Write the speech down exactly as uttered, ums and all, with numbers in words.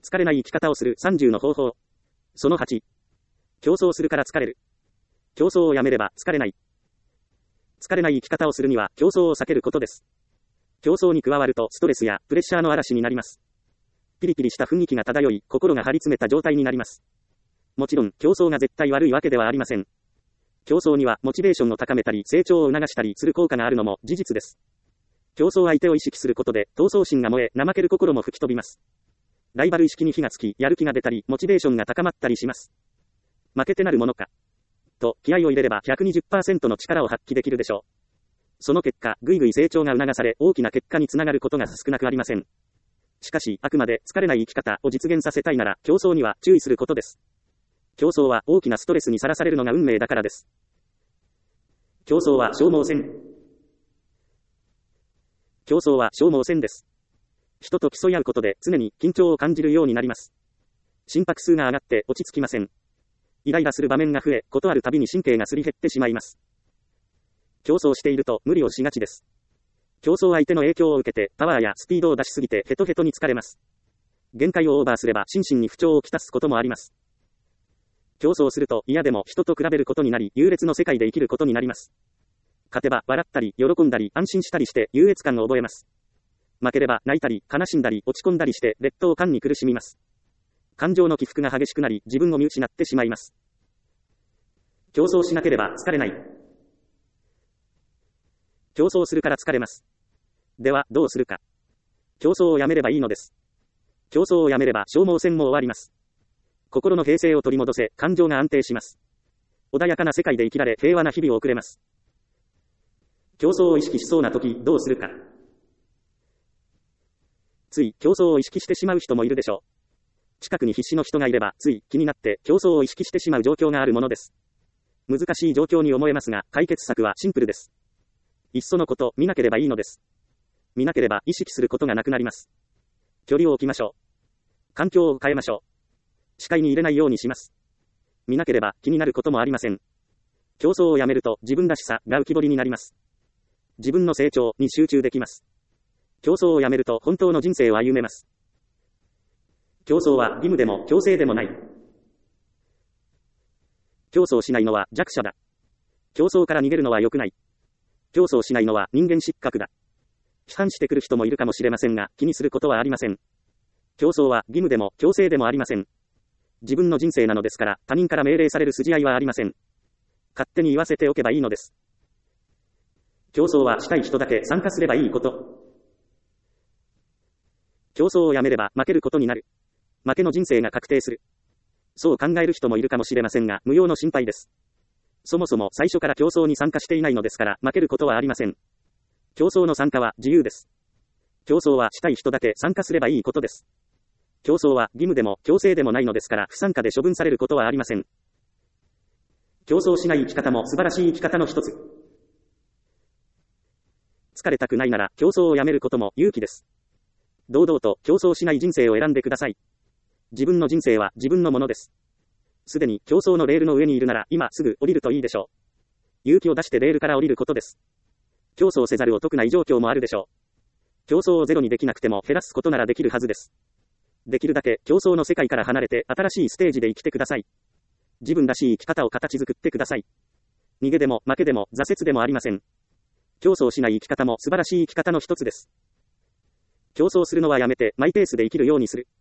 疲れない生き方をするさんじゅうの方法。そのはち。競争するから疲れる。競争をやめれば疲れない。疲れない生き方をするには競争を避けることです。競争に加わるとストレスやプレッシャーの嵐になります。ピリピリした雰囲気が漂い、心が張り詰めた状態になります。もちろん、競争が絶対悪いわけではありません。競争にはモチベーションを高めたり、成長を促したりする効果があるのも事実です。競争相手を意識することで、闘争心が燃え、怠ける心も吹き飛びます。ライバル意識に火がつき、やる気が出たり、モチベーションが高まったりします。負けてなるものか。と、気合を入れれば ひゃくにじゅっパーセント の力を発揮できるでしょう。その結果、ぐいぐい成長が促され、大きな結果につながることが少なくありません。しかし、あくまで疲れない生き方を実現させたいなら、競争には注意することです。競争は大きなストレスにさらされるのが運命だからです。競争は消耗戦。競争は消耗戦です。人と競い合うことで常に緊張を感じるようになります。心拍数が上がって落ち着きません。イライラする場面が増え、ことあるたびに神経がすり減ってしまいます。競争していると無理をしがちです。競争相手の影響を受けてパワーやスピードを出しすぎてヘトヘトに疲れます。限界をオーバーすれば心身に不調をきたすこともあります。競争すると嫌でも人と比べることになり、優劣の世界で生きることになります。勝てば笑ったり、喜んだり、安心したりして優越感を覚えます。負ければ泣いたり、悲しんだり、落ち込んだりして劣等感に苦しみます。感情の起伏が激しくなり、自分を見失ってしまいます。競争しなければ疲れない。競争するから疲れます。では、どうするか。競争をやめればいいのです。競争をやめれば消耗戦も終わります。心の平静を取り戻せ、感情が安定します。穏やかな世界で生きられ、平和な日々を送れます。競争を意識しそうなとき、どうするか。つい、競争を意識してしまう人もいるでしょう。近くに必死の人がいれば、つい、気になって、競争を意識してしまう状況があるものです。難しい状況に思えますが、解決策はシンプルです。いっそのこと、見なければいいのです。見なければ、意識することがなくなります。距離を置きましょう。環境を変えましょう。視界に入れないようにします。見なければ、気になることもありません。競争をやめると、自分らしさが浮き彫りになります。自分の成長に集中できます。競争をやめると本当の人生を歩めます。競争は義務でも強制でもない。競争しないのは弱者だ。競争から逃げるのは良くない。競争しないのは人間失格だ。批判してくる人もいるかもしれませんが、気にすることはありません。競争は義務でも強制でもありません。自分の人生なのですから、他人から命令される筋合いはありません。勝手に言わせておけばいいのです。競争はしたい人だけ参加すればいいこと。競争をやめれば負けることになる。負けの人生が確定する。そう考える人もいるかもしれませんが、無用の心配です。そもそも最初から競争に参加していないのですから、負けることはありません。競争の参加は自由です。競争はしたい人だけ参加すればいいことです。競争は義務でも強制でもないのですから、不参加で処分されることはありません。競争しない生き方も素晴らしい生き方の一つ。疲れたくないなら競争をやめることも勇気です。堂々と競争しない人生を選んでください。自分の人生は自分のものです。すでに競争のレールの上にいるなら今すぐ降りるといいでしょう。勇気を出してレールから降りることです。競争せざるを得ない状況もあるでしょう。競争をゼロにできなくても減らすことならできるはずです。できるだけ競争の世界から離れて新しいステージで生きてください。自分らしい生き方を形作ってください。逃げでも負けでも挫折でもありません。競争しない生き方も素晴らしい生き方の一つです。競争するのはやめてマイペースで生きるようにする。